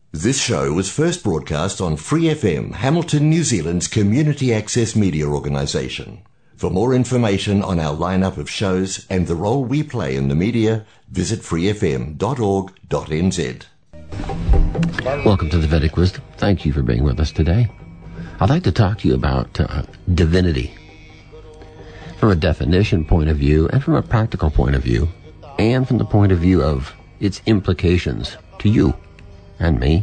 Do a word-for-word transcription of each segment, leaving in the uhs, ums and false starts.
This show was first broadcast on Free F M, Hamilton, New Zealand's community access media organisation. For more information on our lineup of shows and the role we play in the media, visit free f m dot org dot n z. Welcome to the Vedic Wisdom. Thank you for being with us today. I'd like to talk to you about uh, divinity from a definition point of view and from a practical point of view and from the point of view of its implications to you and me.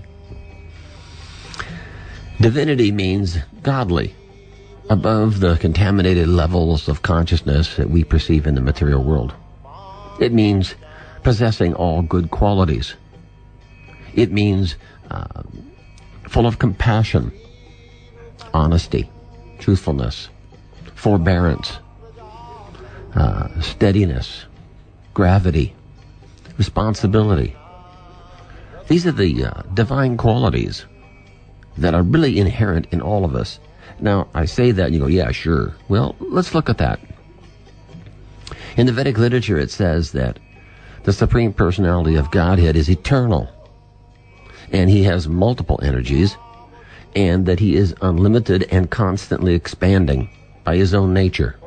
Divinity means godly, above the contaminated levels of consciousness that we perceive in the material world. It means possessing all good qualities. It means uh, full of compassion, honesty, truthfulness, forbearance, uh, steadiness, gravity, responsibility. These are the uh, divine qualities that are really inherent in all of us. Now, I say that and you go, yeah, sure. Well, let's look at that. In the Vedic literature, it says that the Supreme Personality of Godhead is eternal, and he has multiple energies, and that he is unlimited and constantly expanding by his own nature.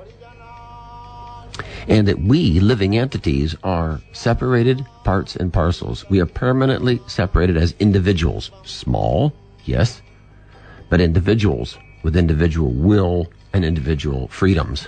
And that we, living entities, are separated parts and parcels. We are permanently separated as individuals. Small, yes, but individuals with individual will and individual freedoms.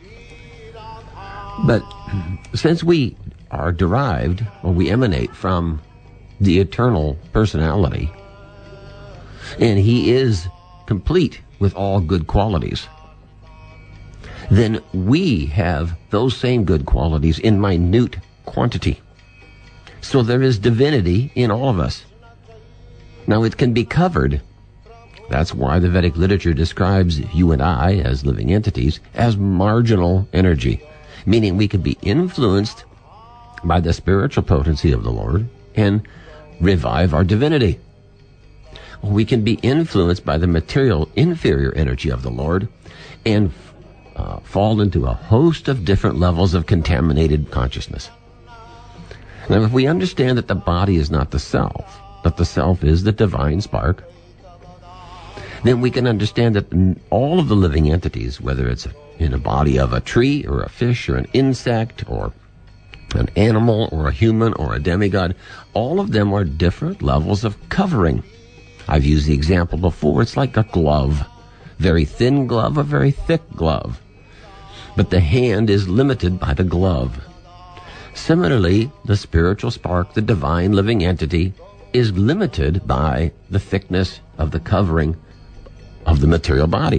But since we are derived, or we emanate from the eternal personality, and he is complete with all good qualities, then we have those same good qualities in minute quantity. So there is divinity in all of us. Now it can be covered. That's why the Vedic literature describes you and I, as living entities, as marginal energy, meaning we can be influenced by the spiritual potency of the Lord and revive our divinity. We can be influenced by the material inferior energy of the Lord and Uh, fall into a host of different levels of contaminated consciousness. Now, if we understand that the body is not the self, that the self is the divine spark, then we can understand that all of the living entities, whether it's in a body of a tree or a fish or an insect or an animal or a human or a demigod, all of them are different levels of covering. I've used the example before. It's like a glove. Very thin glove, a very thick glove. But the hand is limited by the glove. Similarly, the spiritual spark, the divine living entity, is limited by the thickness of the covering of the material body.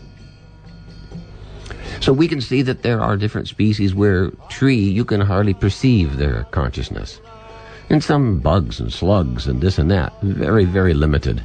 So we can see that there are different species where tree, you can hardly perceive their consciousness. And some bugs and slugs and this and that, very, very limited.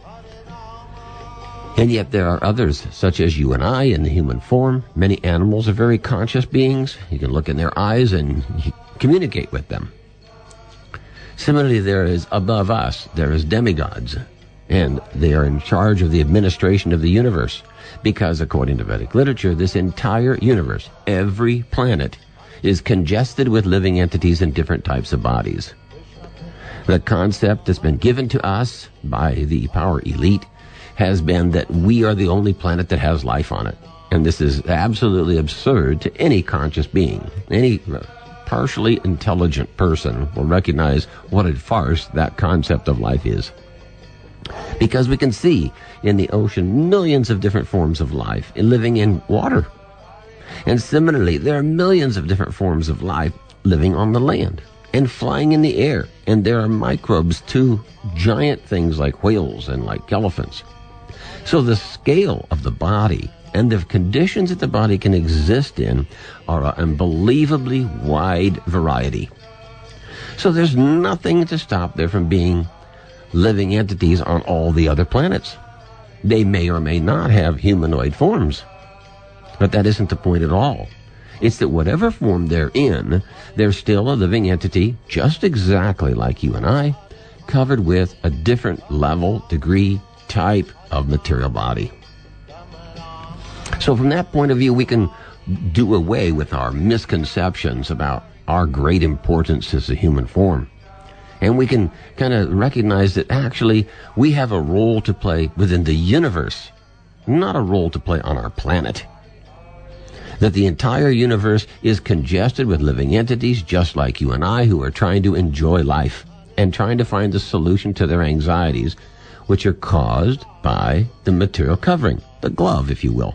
And yet there are others, such as you and I in the human form. Many animals are very conscious beings. You can look in their eyes and communicate with them. Similarly, there is above us, there is demigods, and they are in charge of the administration of the universe. Because according to Vedic literature, this entire universe, every planet, is congested with living entities in different types of bodies. The concept that's been given to us by the power elite has been that we are the only planet that has life on it. And this is absolutely absurd to any conscious being. Any partially intelligent person will recognize what a farce that concept of life is. Because we can see in the ocean millions of different forms of life living in water. And similarly, there are millions of different forms of life living on the land and flying in the air. And there are microbes too, giant things like whales and like elephants. So the scale of the body and the conditions that the body can exist in are an unbelievably wide variety. So there's nothing to stop there from being living entities on all the other planets. They may or may not have humanoid forms, but that isn't the point at all. It's that whatever form they're in, they're still a living entity just exactly like you and I, covered with a different level, degree, type of material body. So from that point of view, we can do away with our misconceptions about our great importance as a human form And we can kind of recognize that actually we have a role to play within the universe, not a role to play on our planet. That the entire universe is congested with living entities just like you and I, who are trying to enjoy life and trying to find the solution to their anxieties, which are caused by the material covering, the glove, if you will.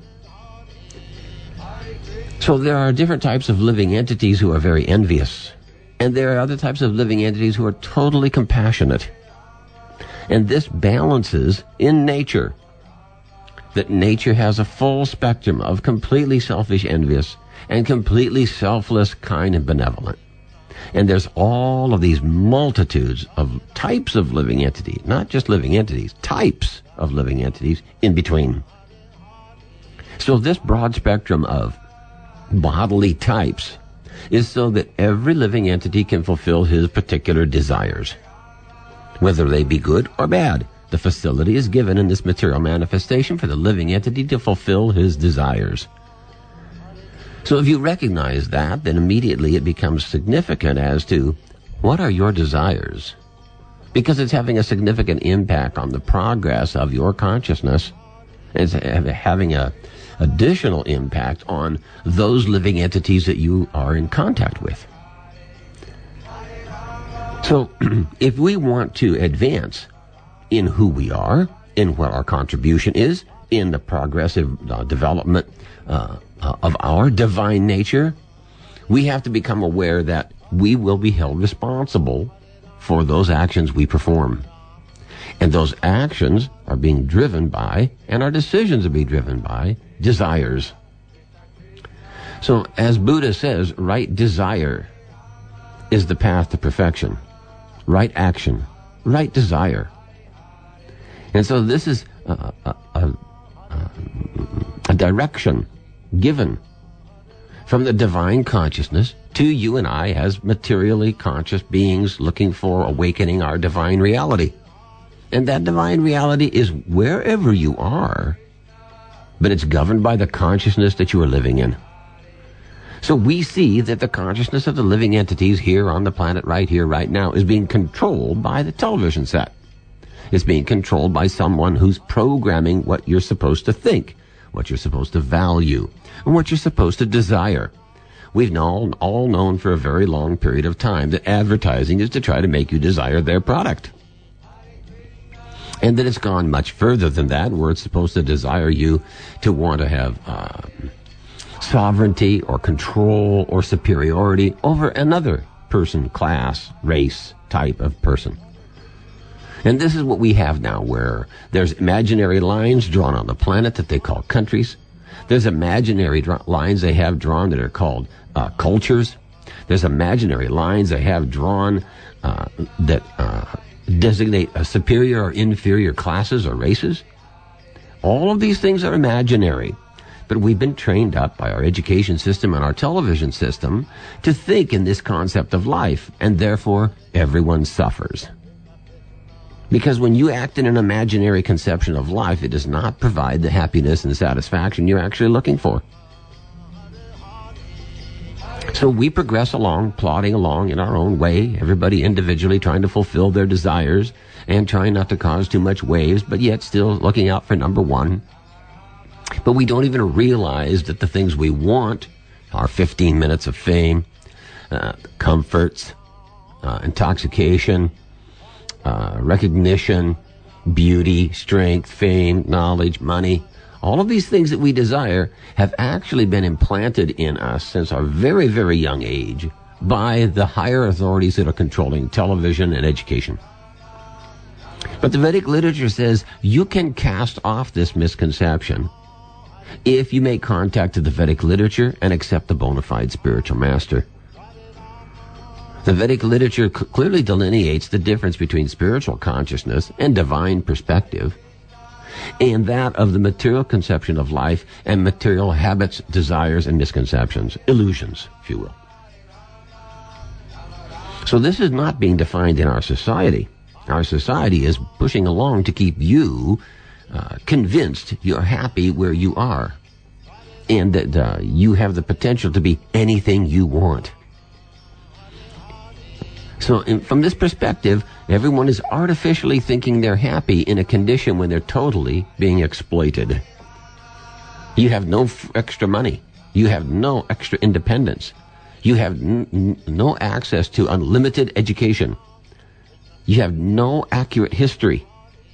So there are different types of living entities who are very envious, and there are other types of living entities who are totally compassionate. And this balances in nature, that nature has a full spectrum of completely selfish, envious, and completely selfless, kind, and benevolent. And there's all of these multitudes of types of living entities, not just living entities, types of living entities in between. So this broad spectrum of bodily types is so that every living entity can fulfill his particular desires, whether they be good or bad. The facility is given in this material manifestation for the living entity to fulfill his desires. So if you recognize that, then immediately it becomes significant as to what are your desires, because it's having a significant impact on the progress of your consciousness. It's having a additional impact on those living entities that you are in contact with. So if we want to advance in who we are, in what our contribution is, in the progressive uh, development uh, uh, of our divine nature, we have to become aware that we will be held responsible for those actions we perform. And those actions are being driven by, and our decisions are being driven by, desires. So, as Buddha says, right desire is the path to perfection. Right action, right desire. And so this is a, a, a, a direction given from the divine consciousness to you and I as materially conscious beings looking for awakening our divine reality. And that divine reality is wherever you are, but it's governed by the consciousness that you are living in. So we see that the consciousness of the living entities here on the planet right here, right now, is being controlled by the television set. It's being controlled by someone who's programming what you're supposed to think, what you're supposed to value, and what you're supposed to desire. We've known, all known for a very long period of time that advertising is to try to make you desire their product. And that it's gone much further than that, where it's supposed to desire you to want to have uh, sovereignty or control or superiority over another person, class, race, type of person. And this is what we have now, where there's imaginary lines drawn on the planet that they call countries. There's imaginary dr- lines they have drawn that are called uh, cultures. There's imaginary lines they have drawn uh, that uh, designate a superior or inferior classes or races. All of these things are imaginary. But we've been trained up by our education system and our television system to think in this concept of life, and therefore everyone suffers. Because when you act in an imaginary conception of life, it does not provide the happiness and satisfaction you're actually looking for. So we progress along, plodding along in our own way, everybody individually trying to fulfill their desires and trying not to cause too much waves, but yet still looking out for number one. But we don't even realize that the things we want are fifteen minutes of fame, uh, comforts, uh, intoxication, uh, recognition, beauty, strength, fame, knowledge, money. All of these things that we desire have actually been implanted in us since our very, very young age by the higher authorities that are controlling television and education. But the Vedic literature says you can cast off this misconception if you make contact with the Vedic literature and accept the bona fide spiritual master. The Vedic literature c- clearly delineates the difference between spiritual consciousness and divine perspective, and that of the material conception of life and material habits, desires, and misconceptions, illusions, if you will. So this is not being defined in our society. Our society is pushing along to keep you uh, convinced you're happy where you are, and that uh, you have the potential to be anything you want. So in, from this perspective, everyone is artificially thinking they're happy in a condition when they're totally being exploited. You have no f- extra money. You have no extra independence. You have n- n- no access to unlimited education. You have no accurate history.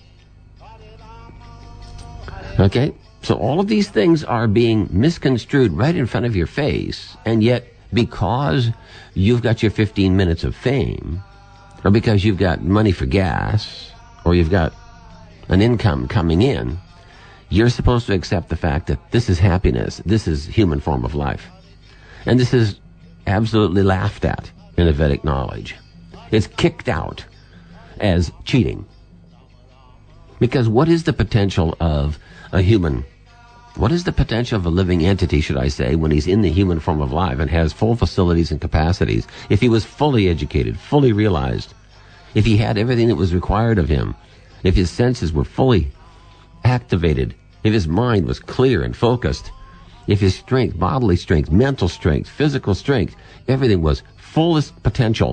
Okay? So all of these things are being misconstrued right in front of your face, and yet because you've got your fifteen minutes of fame, or because you've got money for gas, or you've got an income coming in, you're supposed to accept the fact that this is happiness, this is human form of life. And this is absolutely laughed at in the Vedic knowledge. It's kicked out as cheating. Because what is the potential of a human? What is the potential of a living entity, should I say, when he's in the human form of life and has full facilities and capacities? If he was fully educated, fully realized, if he had everything that was required of him, if his senses were fully activated, if his mind was clear and focused, if his strength, bodily strength, mental strength, physical strength, everything was fullest potential,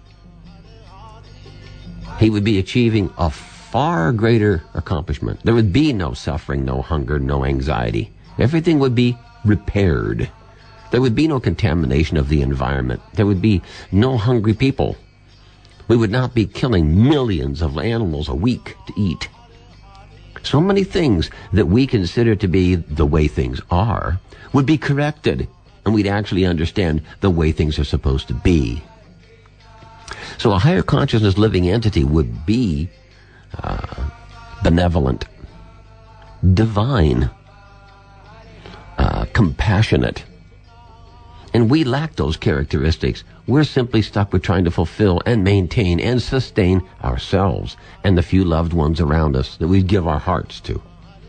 he would be achieving a far greater accomplishment. There would be no suffering, no hunger, no anxiety. Everything would be repaired. There would be no contamination of the environment. There would be no hungry people. We would not be killing millions of animals a week to eat. So many things that we consider to be the way things are would be corrected, and we'd actually understand the way things are supposed to be. So a higher consciousness living entity would be uh, benevolent, divine, uh, compassionate. And we lack those characteristics. We're simply stuck with trying to fulfill and maintain and sustain ourselves and the few loved ones around us that we give our hearts to.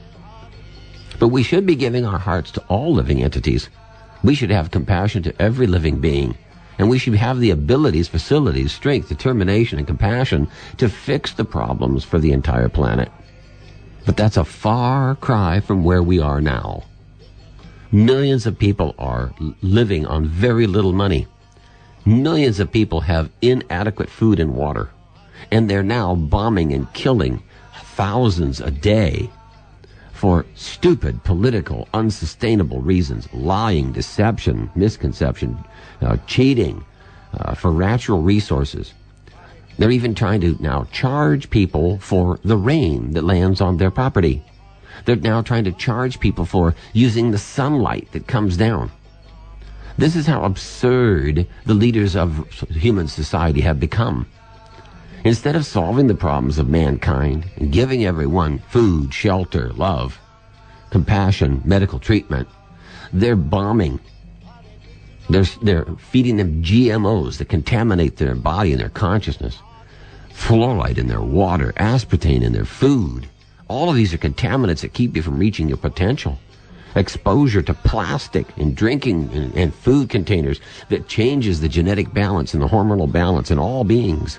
But we should be giving our hearts to all living entities. We should have compassion to every living being. And we should have the abilities, facilities, strength, determination, and compassion to fix the problems for the entire planet. But that's a far cry from where we are now. Millions of people are living on very little money. Millions of people have inadequate food and water. And they're now bombing and killing thousands a day for stupid, political, unsustainable reasons. Lying, deception, misconception, uh, cheating, uh, for natural resources. They're even trying to now charge people for the rain that lands on their property. They're now trying to charge people for using the sunlight that comes down. This is how absurd the leaders of human society have become. Instead of solving the problems of mankind and giving everyone food, shelter, love, compassion, medical treatment, they're bombing. They're, they're feeding them G M Os that contaminate their body and their consciousness. Fluoride in their water, aspartame in their food. All of these are contaminants that keep you from reaching your potential. Exposure to plastic in drinking and, and food containers that changes the genetic balance and the hormonal balance in all beings.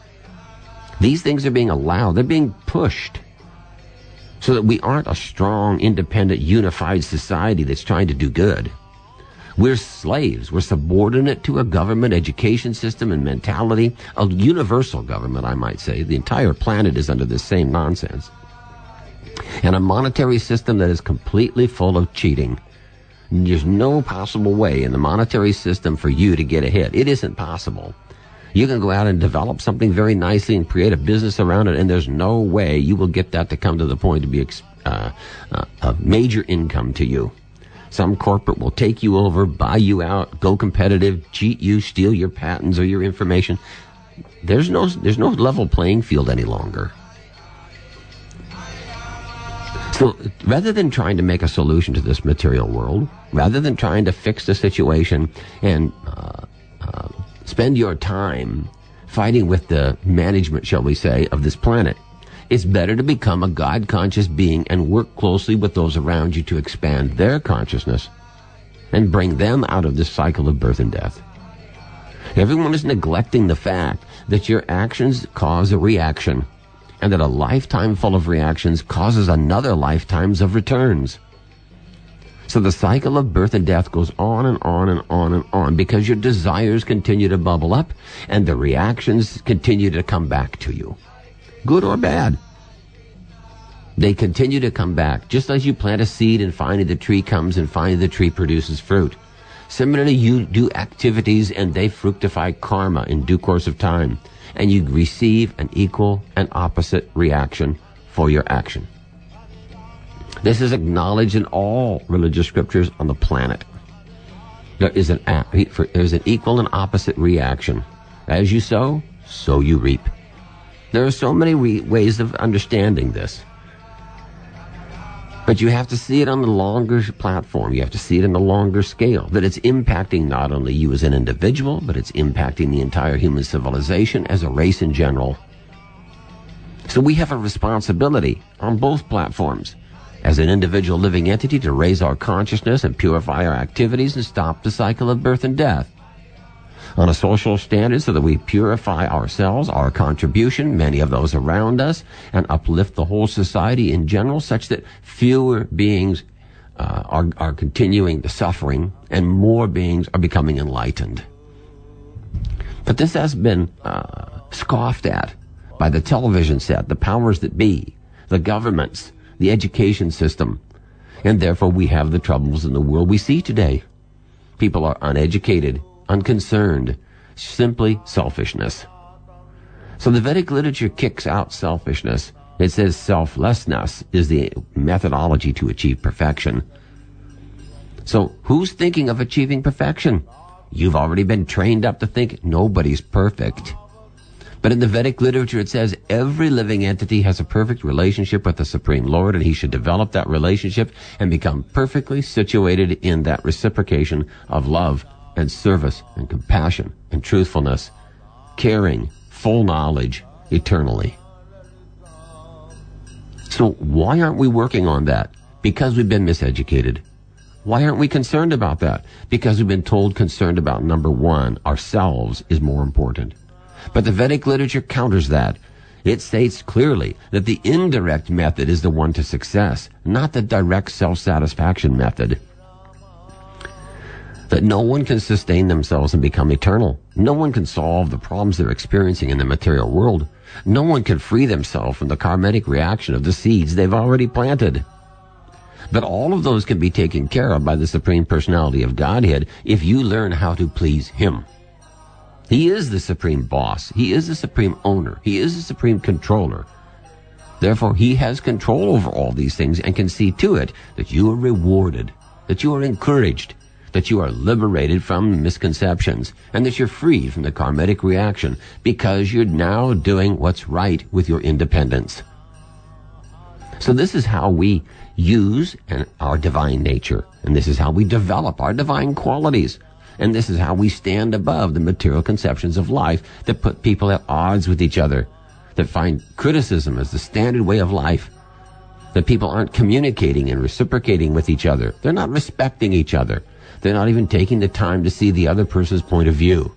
These things are being allowed. They're being pushed so that we aren't a strong, independent, unified society that's trying to do good. We're slaves. We're subordinate to a government, education system, and mentality. A universal government, I might say. The entire planet is under this same nonsense. And a monetary system that is completely full of cheating. There's no possible way in the monetary system for you to get ahead. It isn't possible. You can go out and develop something very nicely and create a business around it, and there's no way you will get that to come to the point to be uh, uh, a major income to you. Some corporate will take you over, buy you out, go competitive, cheat you, steal your patents or your information. There's no, there's no level playing field any longer. So rather than trying to make a solution to this material world, rather than trying to fix the situation and uh, uh, spend your time fighting with the management, shall we say, of this planet, it's better to become a God-conscious being and work closely with those around you to expand their consciousness and bring them out of this cycle of birth and death. Everyone is neglecting the fact that your actions cause a reaction, and that a lifetime full of reactions causes another lifetimes of returns. So the cycle of birth and death goes on and on and on and on because your desires continue to bubble up and the reactions continue to come back to you. Good or bad. They continue to come back. Just as you plant a seed and finally the tree comes and finally the tree produces fruit. Similarly, you do activities and they fructify karma in due course of time. And you receive an equal and opposite reaction for your action. This is acknowledged in all religious scriptures on the planet. There is an, there is an equal and opposite reaction. As you sow, so you reap. There are so many re- ways of understanding this. But you have to see it on the longer platform. You have to see it on the longer scale. That it's impacting not only you as an individual, but it's impacting the entire human civilization as a race in general. So we have a responsibility on both platforms as an individual living entity to raise our consciousness and purify our activities and stop the cycle of birth and death. On a social standard so that we purify ourselves, our contribution, many of those around us, and uplift the whole society in general such that fewer beings uh, are, are continuing the suffering and more beings are becoming enlightened. But this has been uh, scoffed at by the television set, the powers that be, the governments, the education system, and therefore we have the troubles in the world we see today. People are uneducated, unconcerned, simply selfishness. So the Vedic literature kicks out selfishness. It says selflessness is the methodology to achieve perfection. So who's thinking of achieving perfection? You've already been trained up to think nobody's perfect. But in the Vedic literature it says every living entity has a perfect relationship with the Supreme Lord, and he should develop that relationship and become perfectly situated in that reciprocation of love and service and compassion and truthfulness, caring, full knowledge, eternally. So why aren't we working on that? Because we've been miseducated. Why aren't we concerned about that? Because we've been told concerned about number one, ourselves, is more important. But the Vedic literature counters that. It states clearly that the indirect method is the one to success, not the direct self-satisfaction method. That no one can sustain themselves and become eternal. No one can solve the problems they're experiencing in the material world. No one can free themselves from the karmic reaction of the seeds they've already planted. But all of those can be taken care of by the Supreme Personality of Godhead if you learn how to please Him. He is the supreme boss. He is the supreme owner. He is the supreme controller. Therefore, He has control over all these things and can see to it that you are rewarded, that you are encouraged, that you are liberated from misconceptions, and that you're freed from the karmic reaction because you're now doing what's right with your independence. So this is how we use our divine nature, and this is how we develop our divine qualities, and this is how we stand above the material conceptions of life that put people at odds with each other, that find criticism as the standard way of life, that people aren't communicating and reciprocating with each other. They're not respecting each other. They're not even taking the time to see the other person's point of view.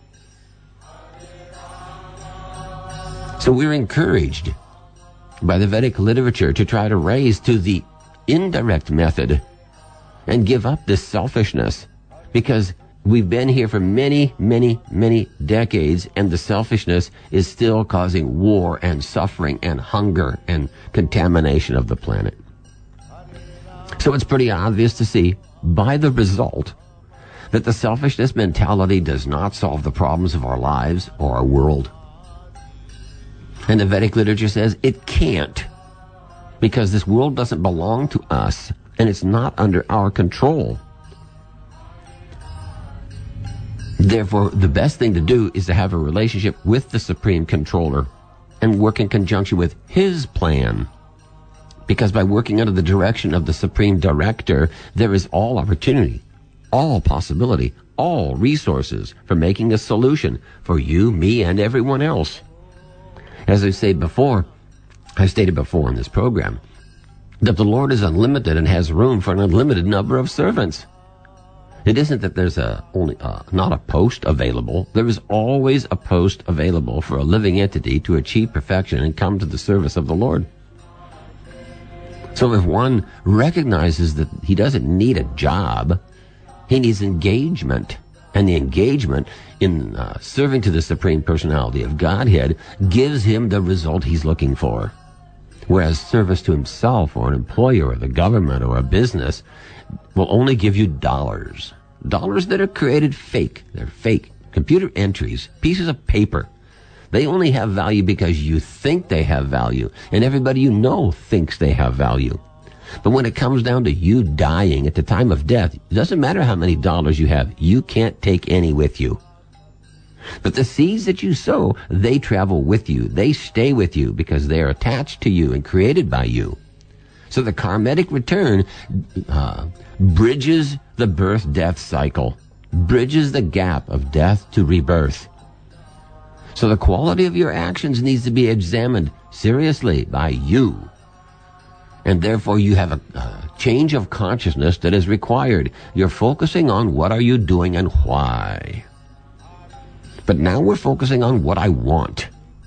So we're encouraged by the Vedic literature to try to raise to the indirect method and give up this selfishness, because we've been here for many, many, many decades, and the selfishness is still causing war and suffering and hunger and contamination of the planet. So it's pretty obvious to see by the result that the selfishness mentality does not solve the problems of our lives or our world. And the Vedic literature says it can't, because this world doesn't belong to us and it's not under our control. Therefore, the best thing to do is to have a relationship with the Supreme Controller and work in conjunction with His plan. Because by working under the direction of the Supreme Director, there is all opportunity, all possibility, all resources for making a solution for you, me, and everyone else. As I say before, I stated before in this program, that the Lord is unlimited and has room for an unlimited number of servants. It isn't that there's a only uh, not a post available. There is always a post available for a living entity to achieve perfection and come to the service of the Lord. So if one recognizes that he doesn't need a job, he needs engagement. And the engagement in uh, serving to the Supreme Personality of Godhead gives him the result he's looking for. Whereas service to himself or an employer or the government or a business will only give you dollars. Dollars that are created fake. They're fake. Computer entries, pieces of paper. They only have value because you think they have value, and everybody you know thinks they have value. But when it comes down to you dying at the time of death, it doesn't matter how many dollars you have. You can't take any with you. But the seeds that you sow, they travel with you. They stay with you because they are attached to you and created by you. So the karmic return uh, bridges the birth-death cycle, bridges the gap of death to rebirth. So the quality of your actions needs to be examined seriously by you. And therefore you have a, a change of consciousness that is required. You're focusing on what are you doing and why. But now we're focusing on what I want.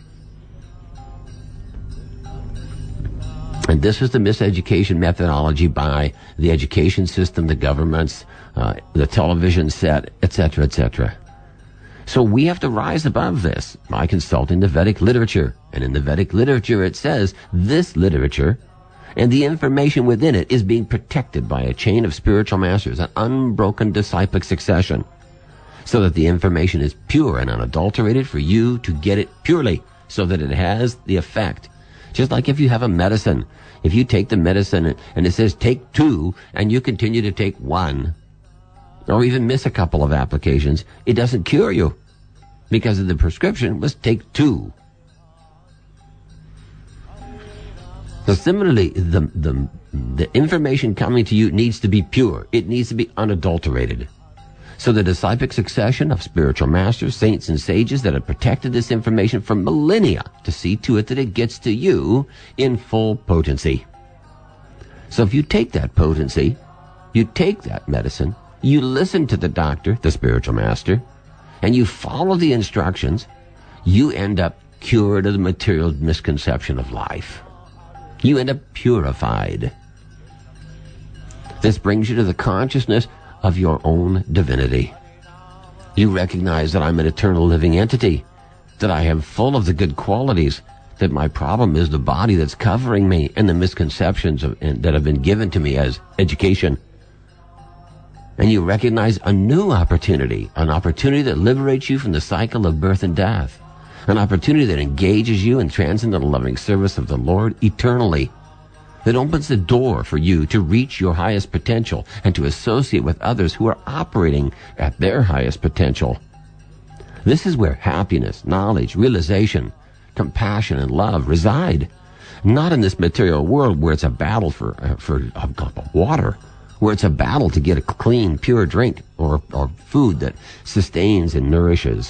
And this is the miseducation methodology by the education system, the governments, uh, the television set, et cetera, et cetera. So we have to rise above this by consulting the Vedic literature. And in the Vedic literature it says this literature and the information within it is being protected by a chain of spiritual masters, an unbroken disciplic succession, so that the information is pure and unadulterated for you to get it purely, so that it has the effect. Just like if you have a medicine, if you take the medicine and it says take two and you continue to take one, or even miss a couple of applications, it doesn't cure you because of the prescription was take two. So similarly, the, the, the information coming to you needs to be pure. It needs to be unadulterated. So the disciplic succession of spiritual masters, saints, and sages that have protected this information for millennia to see to it that it gets to you in full potency. So if you take that potency, you take that medicine, you listen to the doctor, the spiritual master, and you follow the instructions, you end up cured of the material misconception of life. You end up purified. This brings you to the consciousness of your own divinity. You recognize that I'm an eternal living entity, that I am full of the good qualities, that my problem is the body that's covering me and the misconceptions of, and, that have been given to me as education. And you recognize a new opportunity, an opportunity that liberates you from the cycle of birth and death, an opportunity that engages you in transcendental loving service of the Lord eternally, that opens the door for you to reach your highest potential and to associate with others who are operating at their highest potential. This is where happiness, knowledge, realization, compassion, and love reside. Not in this material world where it's a battle for, uh, for a cup of water, where it's a battle to get a clean, pure drink or, or food that sustains and nourishes.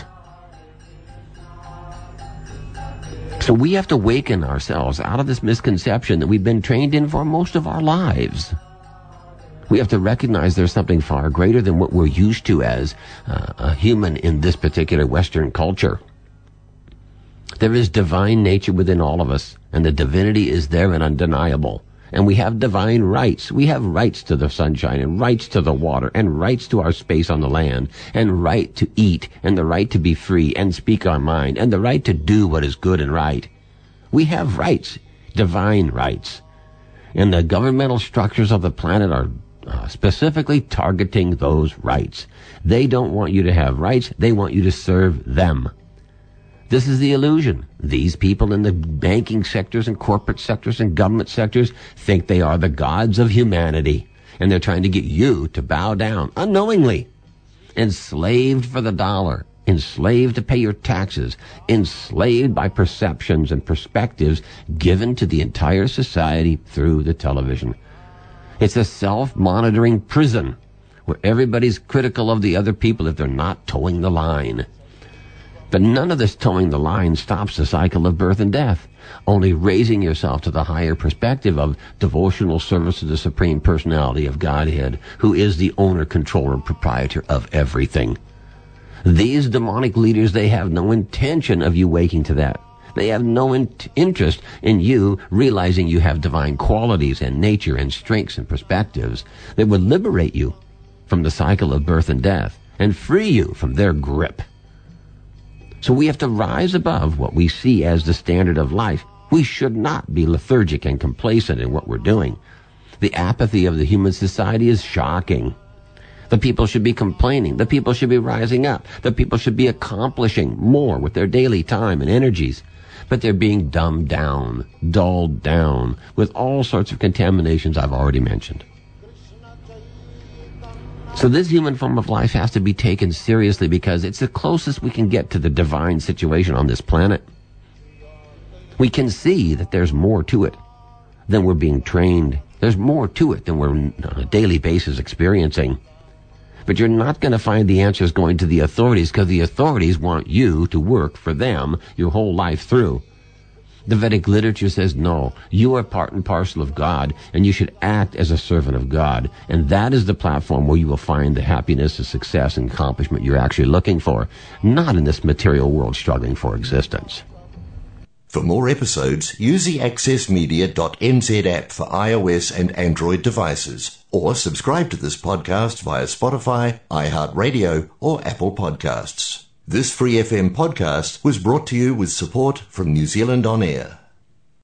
So we have to waken ourselves out of this misconception that we've been trained in for most of our lives. We have to recognize there's something far greater than what we're used to as uh, a human in this particular Western culture. There is divine nature within all of us, and the divinity is there and undeniable. And we have divine rights. We have rights to the sunshine and rights to the water and rights to our space on the land and right to eat and the right to be free and speak our mind and the right to do what is good and right. We have rights, divine rights. And the governmental structures of the planet are uh, specifically targeting those rights. They don't want you to have rights. They want you to serve them. This is the illusion. These people in the banking sectors and corporate sectors and government sectors think they are the gods of humanity. And they're trying to get you to bow down unknowingly. Enslaved for the dollar. Enslaved to pay your taxes. Enslaved by perceptions and perspectives given to the entire society through the television. It's a self-monitoring prison where everybody's critical of the other people if they're not towing the line. But none of this towing the line stops the cycle of birth and death. Only raising yourself to the higher perspective of devotional service to the Supreme Personality of Godhead, who is the owner, controller, proprietor of everything. These demonic leaders, they have no intention of you waking to that. They have no in- interest in you realizing you have divine qualities and nature and strengths and perspectives that would liberate you from the cycle of birth and death and free you from their grip. So we have to rise above what we see as the standard of life. We should not be lethargic and complacent in what we're doing. The apathy of the human society is shocking. The people should be complaining. The people should be rising up. The people should be accomplishing more with their daily time and energies. But they're being dumbed down, dulled down, with all sorts of contaminations I've already mentioned. So this human form of life has to be taken seriously because it's the closest we can get to the divine situation on this planet. We can see that there's more to it than we're being trained. There's more to it than we're on a daily basis experiencing. But you're not going to find the answers going to the authorities because the authorities want you to work for them your whole life through. The Vedic literature says, no, you are part and parcel of God, and you should act as a servant of God. And that is the platform where you will find the happiness, the success, and accomplishment you're actually looking for, not in this material world struggling for existence. For more episodes, use the access media dot n z app for iOS and Android devices, or subscribe to this podcast via Spotify, iHeartRadio, or Apple Podcasts. This Free F M podcast was brought to you with support from New Zealand On Air.